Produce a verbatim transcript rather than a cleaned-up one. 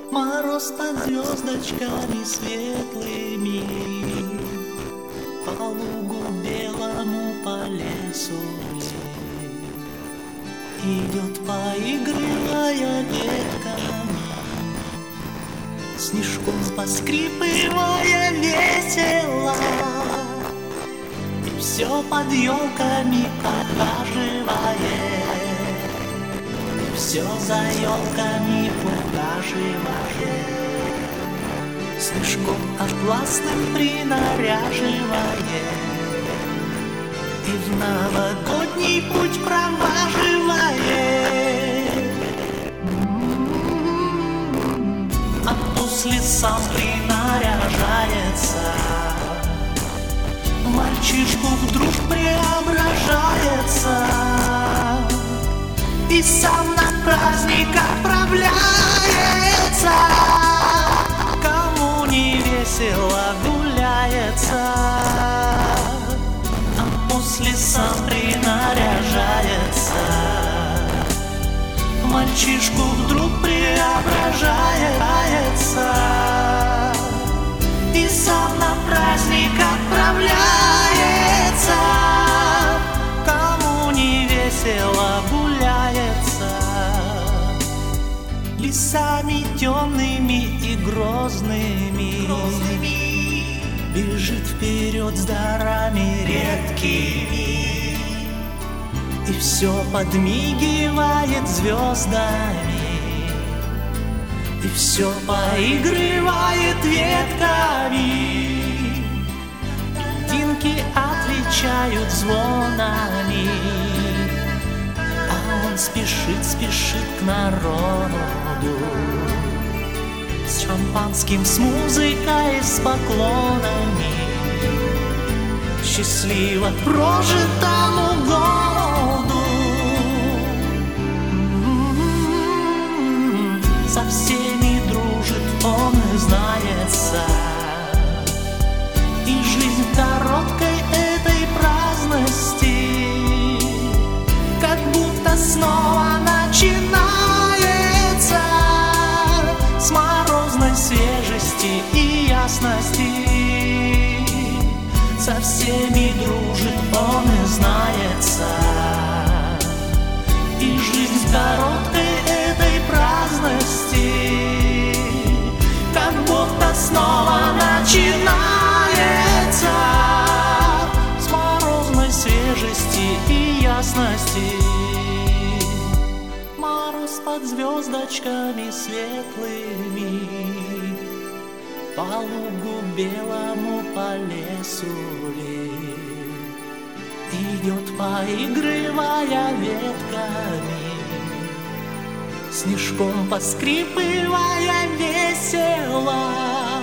Мороз под звездочками светлыми, по лугу белому, по лесу идет, поигрывая ветками, снежком поскрипывая весело, и все под елками поглаживает, все за елками поглаживает, снежком атласным принаряживает, и в новогодний путь проваживает. А после сам принаряжается, мальчишку вдруг преображается, и сам на праздник отправляется. Кому не весело гуляется, а после сам принаряжается, мальчишку вдруг преображается, и сам на праздник отправляется. Кому не весело гуляется, лесами темными и грозными, грозными бежит вперед с дарами редкими, и все подмигивает звездами, и все поигрывает ветками. Льдинки отвечают звонами, а он спешит, спешит к народу, с шампанским, с музыкой, с поклонами, счастливо прожитому году. Со всеми дружит он и знается, и жизнь короткой этой праздности как будто снова начинается, с морозной свежести и ясности. Со всеми дружит он и знается, и жизнь короткой этой праздности как будто снова начинается, с морозной свежести и ясности. Мороз под звездочками светлыми, по лугу белому, по лесу ли идет, поигрывая ветками, снежком поскрипывая весело,